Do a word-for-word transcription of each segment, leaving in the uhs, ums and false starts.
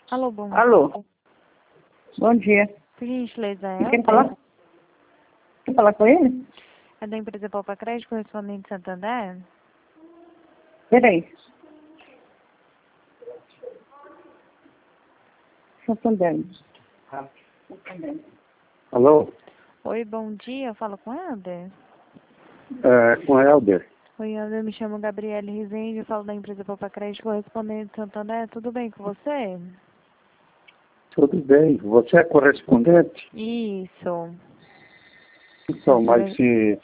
Alô, bom Alô, dia. bom dia. Por gentileza, é Quem falar? Quer falar com ele? É da empresa Poupa Crédito, correspondente Santander? Peraí. Santander. Alô? Oi, bom dia. Eu falo com o Helder? É, com o Helder. Oi, Helder. Eu me chamo Gabriele Rezende. Eu falo da empresa Poupa Crédito, correspondente Santander. Tudo bem com você? Tudo bem. Você é correspondente? Isso. Então, mas se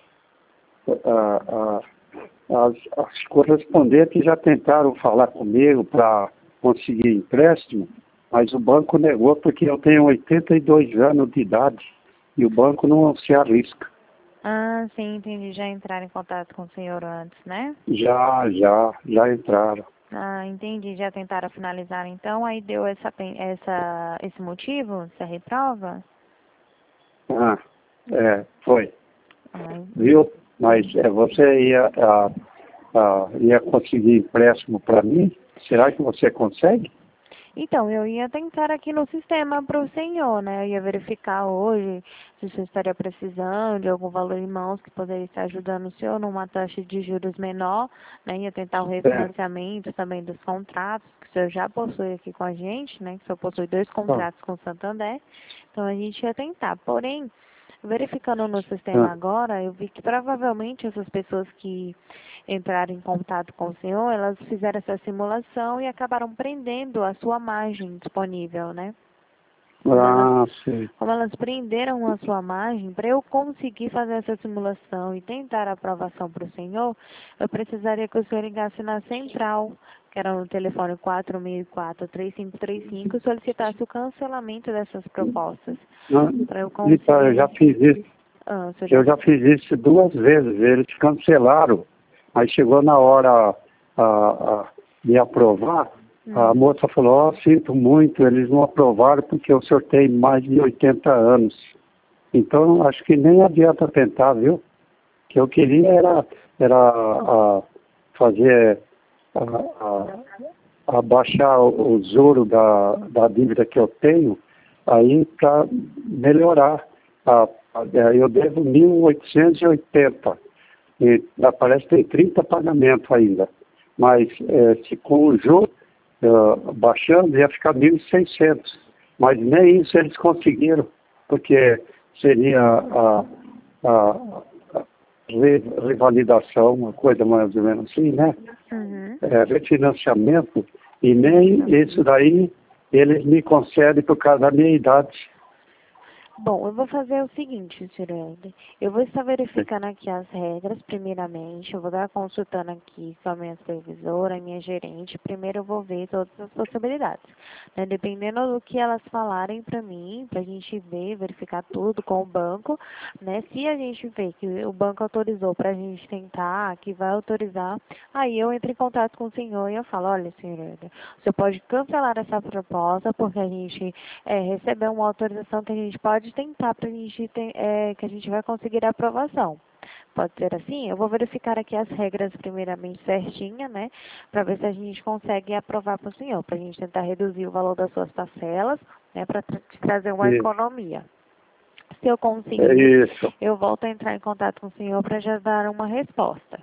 ah, ah, as, as correspondentes já tentaram falar comigo para conseguir empréstimo, mas o banco negou porque eu tenho oitenta e dois anos de idade e o banco não se arrisca. Ah, sim, entendi. Já entraram em contato com o senhor antes, né? Já, já, já entraram. Ah, entendi. Já tentaram finalizar, então. Aí deu essa, pen- essa, esse motivo? Essa reprova? Ah, é, foi. Ai, Viu? Mas é, você ia, ah, ah, ia conseguir empréstimo para mim? Será que você consegue? então, eu ia tentar aqui no sistema para o senhor, né? Eu ia verificar hoje se o senhor estaria precisando de algum valor em mãos que poderia estar ajudando o senhor numa taxa de juros menor, né? Ia tentar o É. refinanciamento também dos contratos, que o senhor já possui aqui com a gente, né? Que o senhor possui dois Ah, contratos com o Santander. Então, a gente ia tentar. Porém, verificando no sistema ah, agora, eu vi que provavelmente essas pessoas que entraram em contato com o senhor, elas fizeram essa simulação e acabaram prendendo a sua margem disponível, né? Como elas, ah, sim. como elas prenderam a sua margem, para eu conseguir fazer essa simulação e tentar a aprovação para o senhor, eu precisaria que o senhor ligasse na central, que era no telefone quatro seis quatro, três cinco três cinco, e solicitasse o cancelamento dessas propostas, Ah, para eu então, eu já conseguir... fiz isso. Ah, o senhor Eu já... já fiz isso duas vezes. Eles cancelaram. Aí chegou na hora ah, ah, de aprovar, a Hum. moça falou, ó, sinto muito, eles não aprovaram porque eu sorteio mais de oitenta anos. Então, acho que nem adianta tentar, viu? O que eu queria era, era ah, fazer, ah, ah, abaixar o, o juro da, da dívida que eu tenho, aí para melhorar. Ah, ah, eu devo mil oitocentos e oitenta e ah, parece que tem trinta pagamentos ainda. Mas eh, se com o juro ah, baixando, ia ficar mil e seiscentos. Mas nem isso eles conseguiram, porque seria a, a, a re- revalidação, uma coisa mais ou menos assim, né? Uhum. É, refinanciamento, e nem isso daí eles me concedem por causa da minha idade. Bom, eu vou fazer o seguinte, senhor Helder. Eu vou estar verificando aqui as regras, primeiramente. Eu vou estar consultando aqui com a minha supervisora, a minha gerente. Primeiro eu vou ver todas as possibilidades, né? Dependendo do que elas falarem para mim, para a gente ver, verificar tudo com o banco, né? Se a gente vê que o banco autorizou para a gente tentar, que vai autorizar, aí eu entro em contato com o senhor e eu falo, olha, senhor Helder, você pode cancelar essa proposta porque a gente é, recebeu uma autorização que a gente pode tentar para a gente ter, é, que a gente vai conseguir a aprovação. Pode ser assim? Eu vou verificar aqui as regras primeiramente certinha, né? Para ver se a gente consegue aprovar para o senhor, para a gente tentar reduzir o valor das suas parcelas, né? Para tra trazer uma Isso, economia. Se eu é conseguir, isso. eu volto a entrar em contato com o senhor para já dar uma resposta.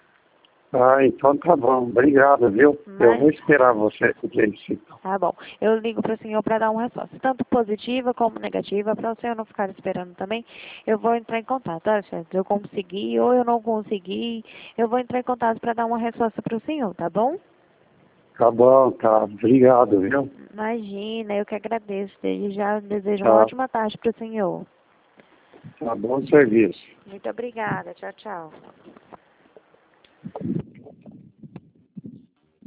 Ah, então tá bom. Obrigado, viu? Eu Mas vou esperar você fazer isso. Então. tá bom. Eu ligo para o senhor para dar uma resposta, tanto positiva como negativa, para o senhor não ficar esperando também. Eu vou entrar em contato. Olha, chefe, eu consegui ou eu não consegui, eu vou entrar em contato para dar uma resposta para o senhor, tá bom? Tá bom, tá. Obrigado, viu? Imagina, eu que agradeço. Desde já desejo uma Tá, ótima tarde para o senhor. tá bom serviço. Muito obrigada. Tchau, tchau.